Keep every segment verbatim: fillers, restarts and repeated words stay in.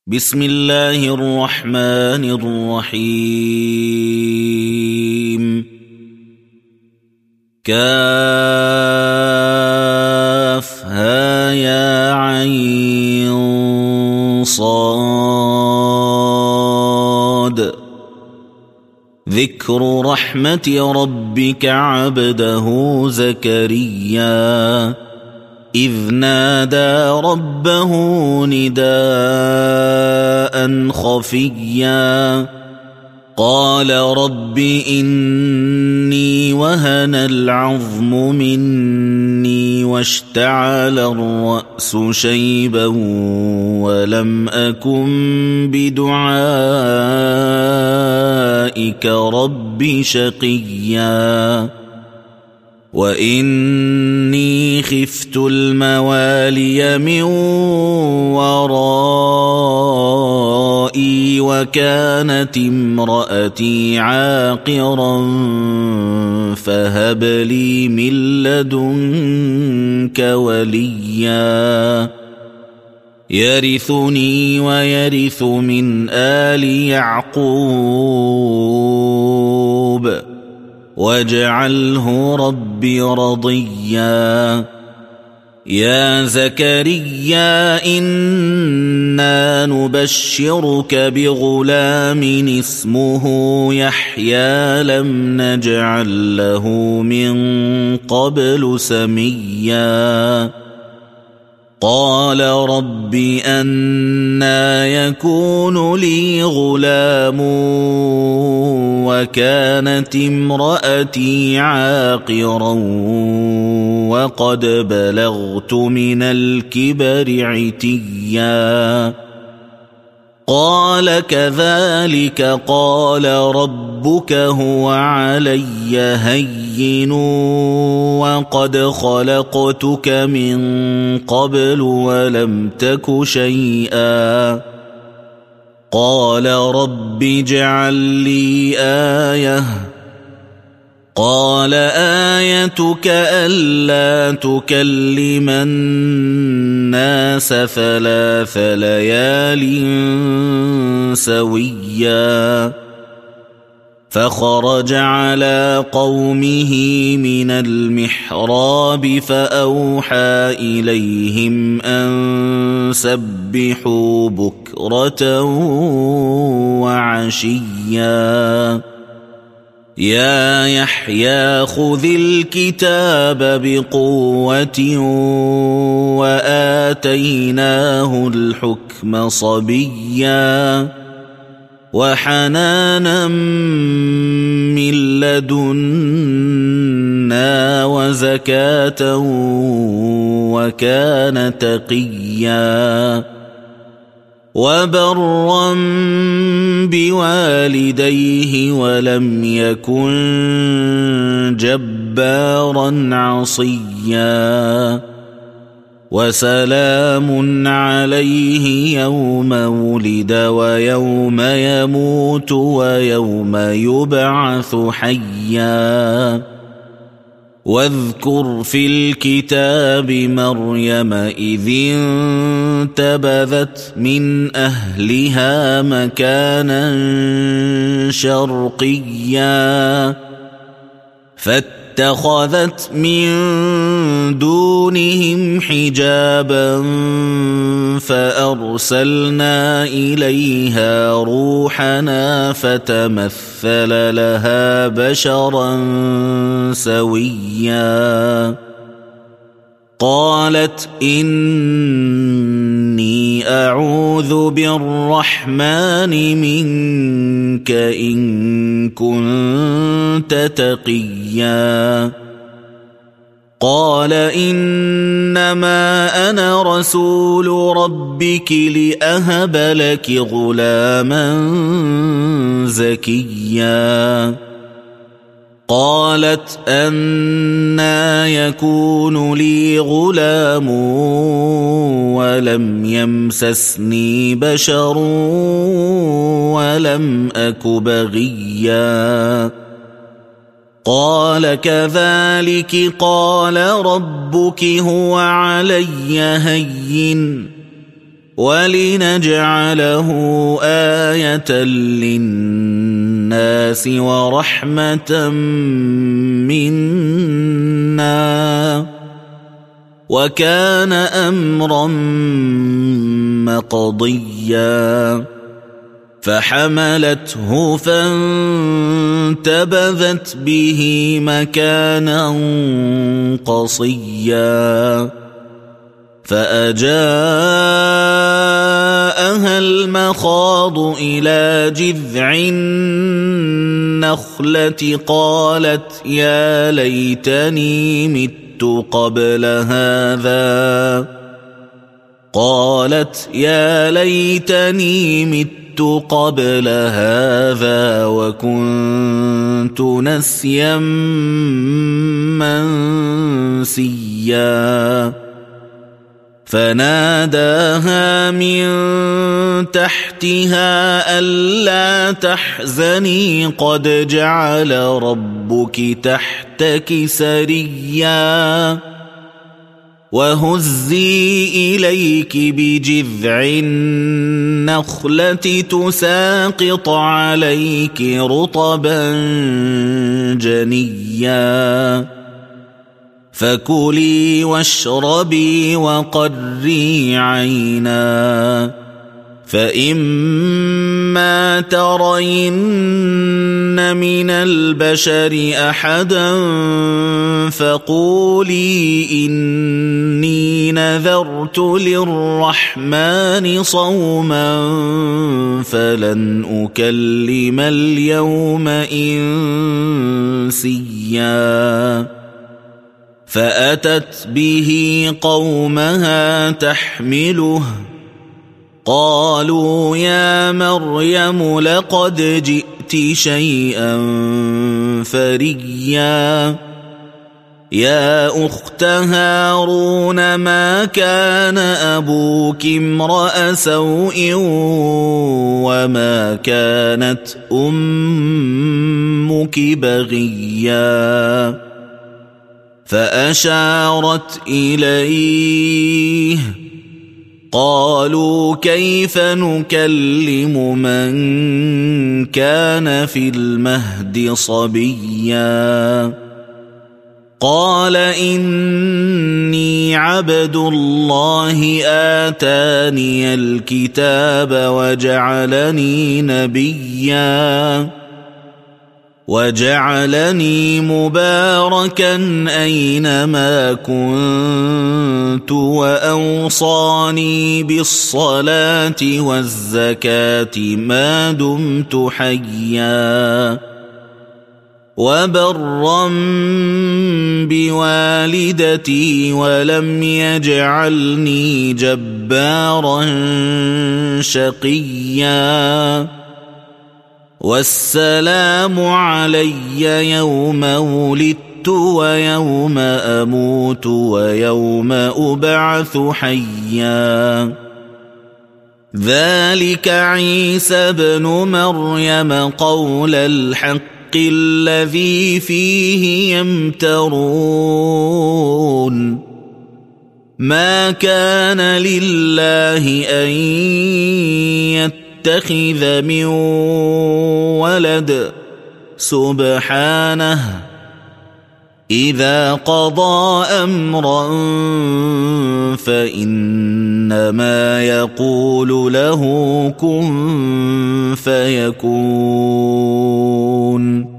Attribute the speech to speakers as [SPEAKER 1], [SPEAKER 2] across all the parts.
[SPEAKER 1] بسم الله الرحمن الرحيم. كافها يا عين صاد. ذكر رحمة ربك عبده زكريا إذ نادى ربه نداء خفيا قال رب إني وهن العظم مني واشتعل الرأس شيبا ولم أكن بدعائك رب شقيا وإني خفت الموالي من ورائي وكانت امرأتي عاقرا فهب لي من لدنك وليا يرثني ويرث من آل يعقوب واجعله رب رضيا. يا زكريا إنا نبشرك بغلام اسمه يحيى لم نجعل له من قبل سميا قال رب أنى يكون لي غلام وكانت امرأتي عاقرا وقد بلغت من الكبر عتيا قال كذلك قال ربك هو علي هين وقد خلقتك من قبل ولم تك شيئا قال رب اجعل لي آية قال آيتك ألا تكلم الناس ثلاث ليال سويا فخرج على قومه من المحراب فأوحى إليهم أن سبحوا بكرة وعشيا يا يحيى خذ الكتاب بقوة وآتيناه الحكم صبيا وحنانا من لدنا وزكاة وكان تقيا وبرا بوالديه ولم يكن جبارا عصيا وسلام عليه يوم ولد ويوم يموت ويوم يبعث حيا واذكر في الكتاب مريم إذ انتبذت من أهلها مكانا شرقيا فاتخذت من دونهم حجابا فأرسلنا إليها روحنا فتمثل لها بشرا سويا قالت إني أعوذ بالرحمن منك إن كنت تقيا قال إنما أنا رسول ربك لأهب لك غلاما زكيا قالت أنى يكون لي غلام ولم يمسسني بشر ولم أك بغيا قال كذلك قال ربك هو علي هين ولنجعله آية للناس ورحمة منا وكان أمرا مقضيا فحملته فانتبذت به مكانا قصيا فأجاءها المخاض إلى جذع النخلة قالت يا ليتني مت قبل هذا قالت يا ليتني مت قبل هذا وكنت نسيا منسيا فناداها من تحتها ألا تحزني قد جعل ربك تحتك سريا وهزي إليك بجذع النخلة تساقط عليك رطبا جنيا فكلي واشربي وقري عينا فإما ترين من البشر أحدا فقولي إني نذرت للرحمن صوما فلن أكلم اليوم إنسيا فأتت به قومها تحمله قالوا يا مريم لقد جئت شيئا فريا يا أخت هارون ما كان أبوك امرأ سوء وما كانت أمك بغيا فأشارت إليه قالوا كيف نكلم من كان في المهد صبيا قال إني عبد الله آتاني الكتاب وجعلني نبيا وجعلني مباركا أينما كنت وأوصاني بالصلاة والزكاة ما دمت حيا وبرا بوالدتي ولم يجعلني جبارا شقيا والسلام علي يوم ولدت ويوم أموت ويوم أبعث حيا ذلك عيسى ابن مريم قول الحق الذي فيه يمترون ما كان لله أن يتخذ من ولد سبحانه إذا قضى أمرا فإنما يقول له كن فيكون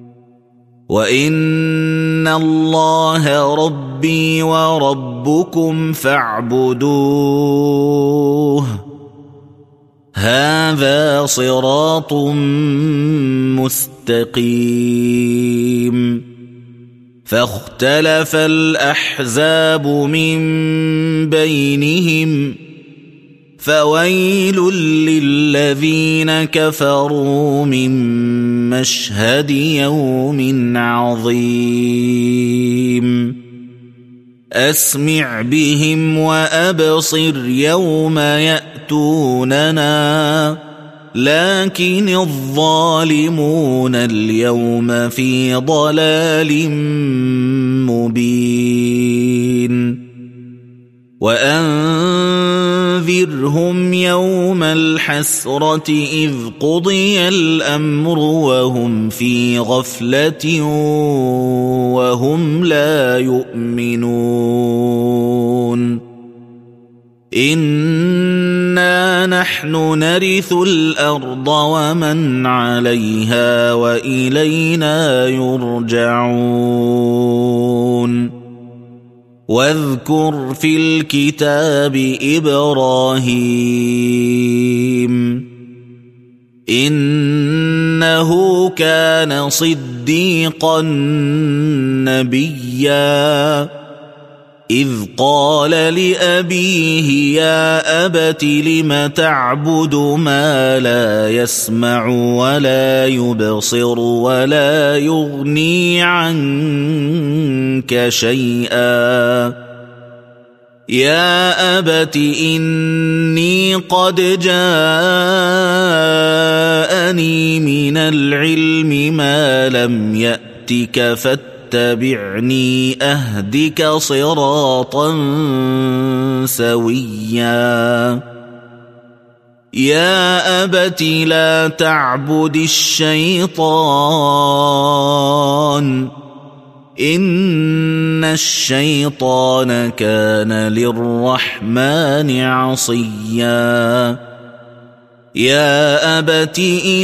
[SPEAKER 1] وإن الله ربي وربكم فاعبدوه هذا صراط مستقيم فاختلف الأحزاب من بينهم فويل للذين كفروا من مشهد يوم عظيم أسمع بهم وأبصر يوم يأتوننا لكن الظالمون اليوم في ضلال مبين وأنذر وأنذرهم يوم الحسرة إذ قضي الأمر وهم في غفلة وهم لا يؤمنون إنا نحن نرث الأرض ومن عليها وإلينا يرجعون واذكر في الكتاب إبراهيم إنه كان صديقا نبيا إذ قال لأبيه يا أبت لم تعبد ما لا يسمع ولا يبصر ولا يغني عنك شيئا يا أبت إني قد جاءني من العلم ما لم يأتك فاتبعني أهدك صراطا سويا يا أبت لا تعبد الشيطان إن الشيطان كان للرحمن عصيا يا أبت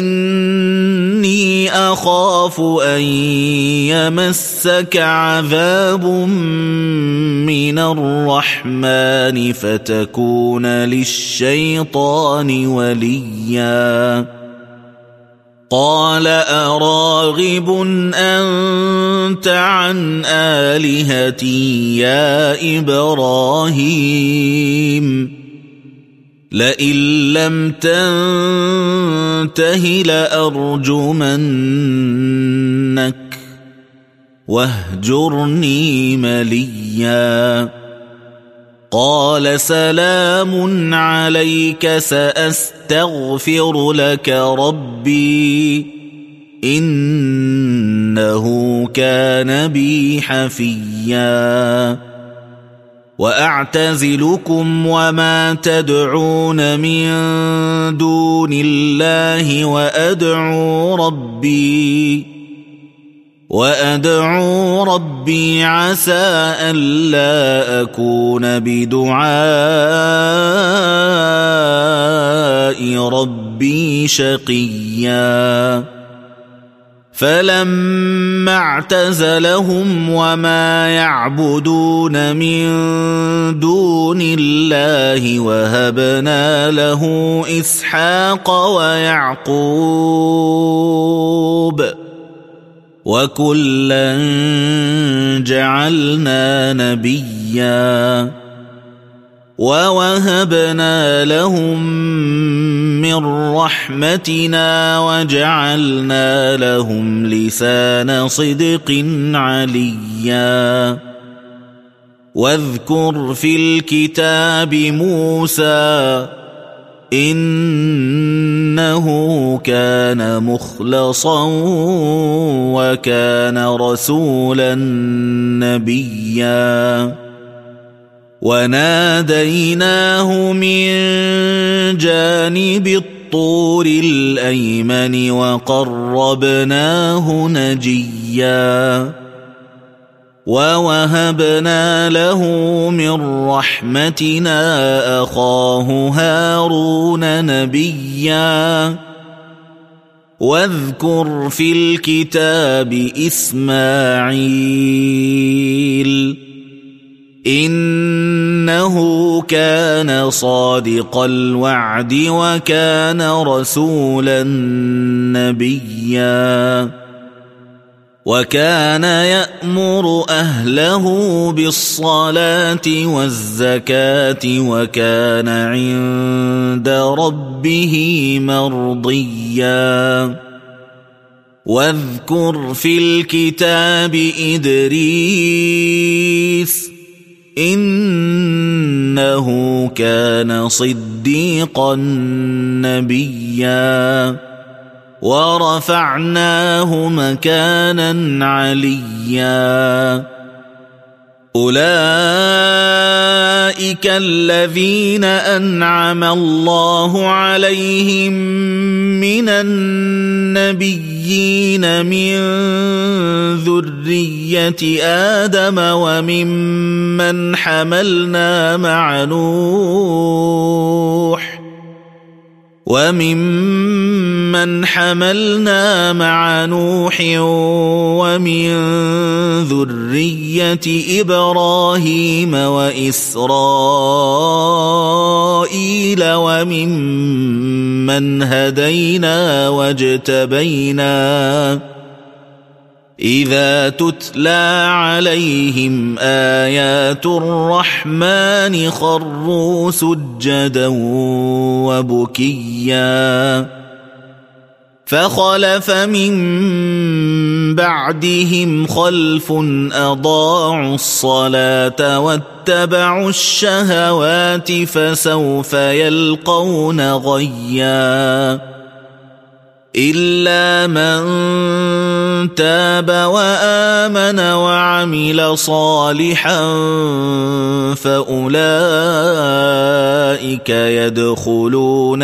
[SPEAKER 1] إني أخاف أن يمسك عذاب من الرحمن فتكون للشيطان وليا قال أراغب أنت عن آلهتي يا إبراهيم لئن لم تنته لأرجمنك واهجرني مليا قال سلام عليك سأستغفر لك ربي إنه كان بي حفيا وأعتزلكم وما تدعون من دون الله وأدعو ربي وأدعو ربي عسى ألا أكون بدعاء ربي شقيا فلما اعتزلهم وما يعبدون من دون الله وهبنا له إسحاق ويعقوب وكلا جعلنا نبيا ووهبنا لهم من رحمتنا وجعلنا لهم لسان صدق عليا واذكر في الكتاب موسى إنه كان مخلصا وكان رسولا نبيا وناديناه من جانب الطور الأيمن وقربناه نجيا ووهبنا له من رحمتنا أخاه هارون نبيا واذكر في الكتاب إسماعيل إنه كان صادق الوعد وكان رسولا نبيا وكان يأمر أهله بالصلاة والزكاة وكان عند ربه مرضيا واذكر في الكتاب إدريس إنه كان صديقا نبيا ورفعناه مكانا عليا أولئك الذين أنعم الله عليهم من النبيين من ذرية آدم وممن حملنا مع نوح وممن حملنا مع نوح ومن ذرية إبراهيم وإسرائيل وممن هدينا واجتبينا إذا تتلى عليهم آيات الرحمن خروا سجدا وبكيا فخلف من بعدهم خلف أضاعوا الصلاة واتبعوا الشهوات فسوف يلقون غيا إلا من تاب وآمن وعمل صالحا فأولئك يدخلون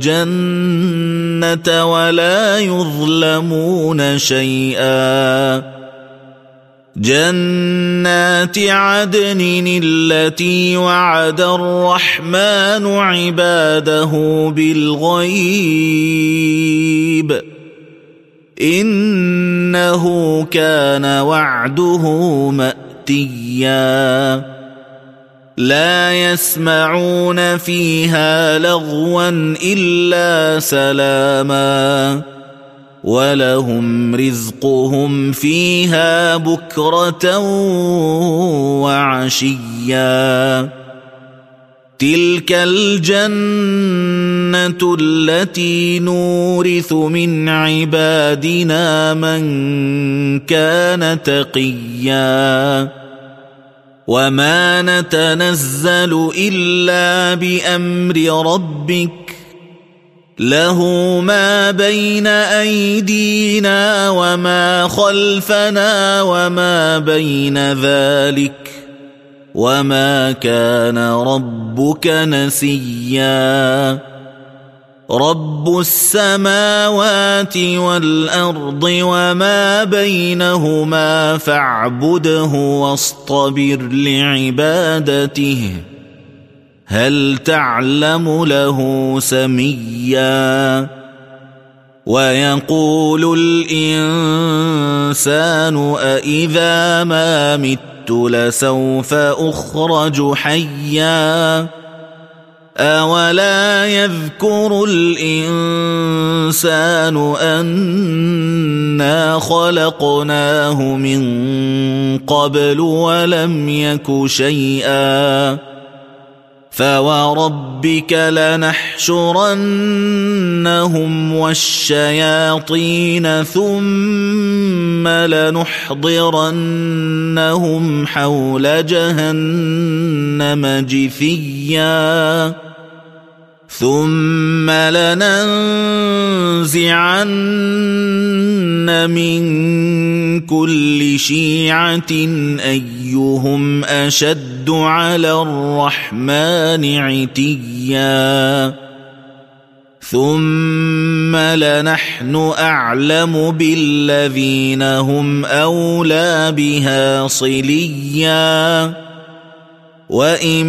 [SPEAKER 1] الجنة ولا يظلمون شيئا جنات عدن التي وعد الرحمن عباده بالغيب إنه كان وعده مأتيا لا يسمعون فيها لغوا إلا سلاما ولهم رزقهم فيها بكرة وعشيا تلك الجنة التي نورث من عبادنا من كان تقيا وما نتنزل إلا بأمر ربك له ما بين أيدينا وما خلفنا وما بين ذلك وما كان ربك نسيا رب السماوات والأرض وما بينهما فاعبده واصطبر لعبادته هل تعلم له سميا ويقول الإنسان أإذا ما مت لسوف أخرج حيا أولا يذكر الإنسان أنا خلقناه من قبل ولم يك شيئا فوربك لنحشرنهم والشياطين ثم لنحضرنهم حول جهنم جثيا ثم لننزعن من كل شيعة أيهم أشد على الرحمن عتيا ثم لنحن أعلم بالذين هم أولى بها صليا وإن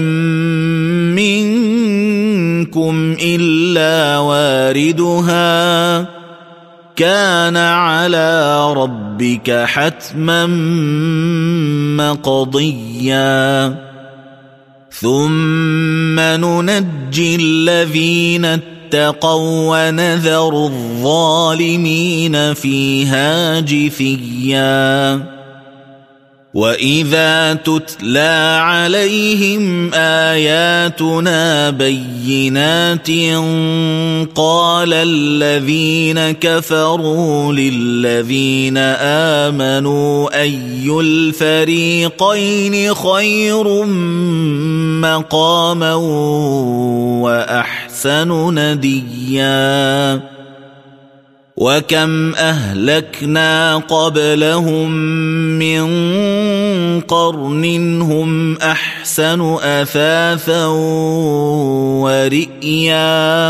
[SPEAKER 1] منكم إلا واردها كان على ربك حتما مقضيا ثم ننجي الذين اتقوا ونذر الظالمين فيها جثيا وإذا تتلى عليهم آياتنا بينات قال الذين كفروا للذين آمنوا أي الفريقين خير مقاما وأحسن نديا وكم أهلكنا قبلهم من قرن هم أحسن أثاثا ورئيا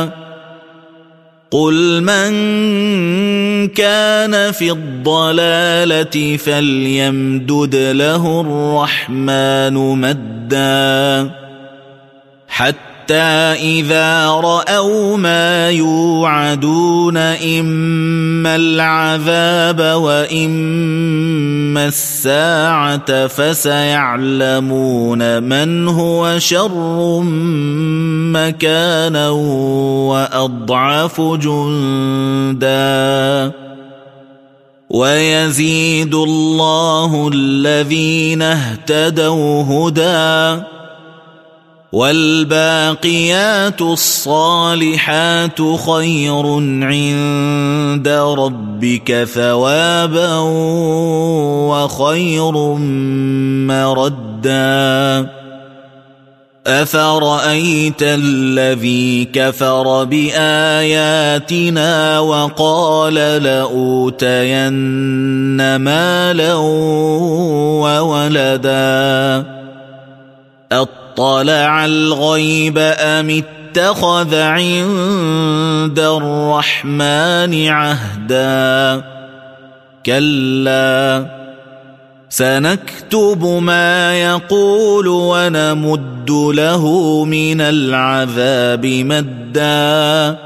[SPEAKER 1] قل من كان في الضلالة فليمدد له الرحمن مدا حتى إذا رأوا ما يوعدون إما العذاب وإما الساعة فسيعلمون من هو شر مكانا وأضعف جندا ويزيد الله الذين اهتدوا هدى والباقيات الصالحات خير عند ربك ثوابا وخير مردا أفرأيت الذي كفر بآياتنا وقال لأوتين مالا وولدا أطلع الغيب أم اتخذ عند الرحمن عهدا كلا سنكتب ما يقول ونمد له من العذاب مدا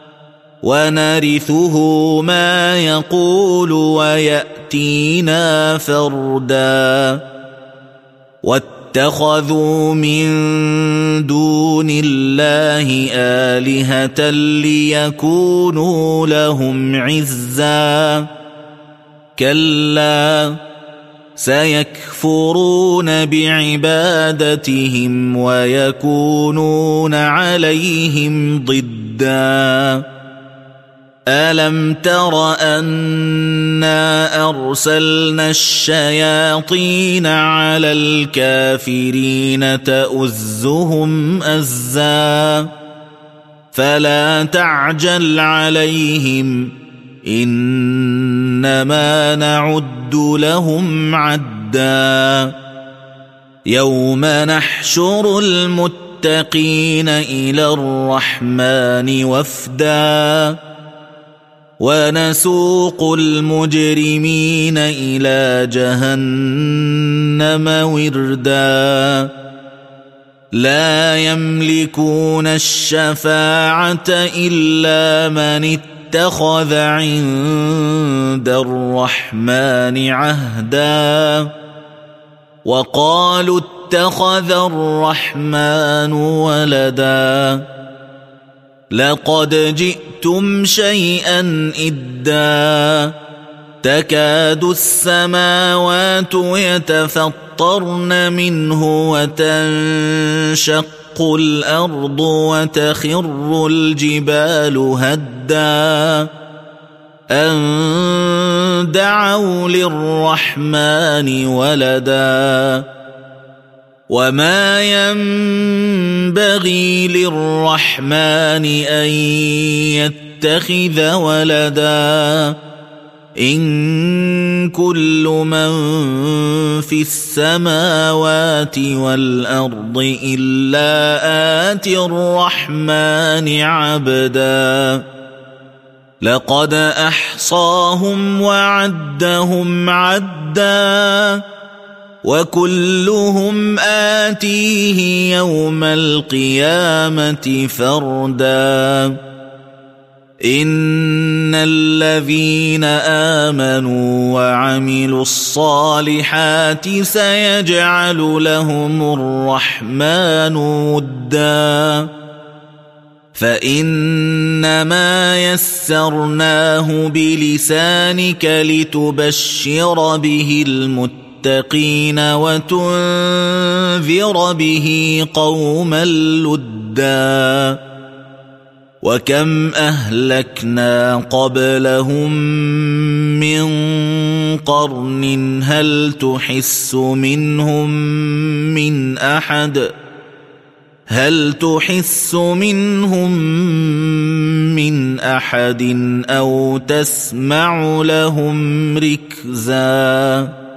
[SPEAKER 1] ونرثه ما يقول ويأتينا فردا واتخذوا من دون الله آلهة ليكونوا لهم عزا كلا سيكفرون بعبادتهم ويكونون عليهم ضدا ألم تر أنا أرسلنا الشياطين على الكافرين تؤزهم أزا فلا تعجل عليهم إنما نعد لهم عدا يوم نحشر المتقين إلى الرحمن وفدا ونسوق المجرمين إلى جهنم وردا لا يملكون الشفاعة إلا من اتخذ عند الرحمن عهدا وقالوا اتخذ الرحمن ولدا لقد جئتم شيئا إدا تكاد السماوات يتفطرن منه وتنشق الأرض وتخر الجبال هدا أن دعوا للرحمن ولدا وما ينبغي للرحمن أن يتخذ ولدا إن كل من في السماوات والأرض إلا آتي الرحمن عبدا لقد أحصاهم وعدهم عدا وكلهم آتيه يوم القيامة فردا إن الذين آمنوا وعملوا الصالحات سيجعل لهم الرحمن ودا فإنما يسرناه بلسانك لتبشر به المتقين المتقين وتنذر به قوما لدا وكم أهلكنا قبلهم من قرن هل تحس منهم من أحد هل تحس منهم من أحد أو تسمع لهم ركزا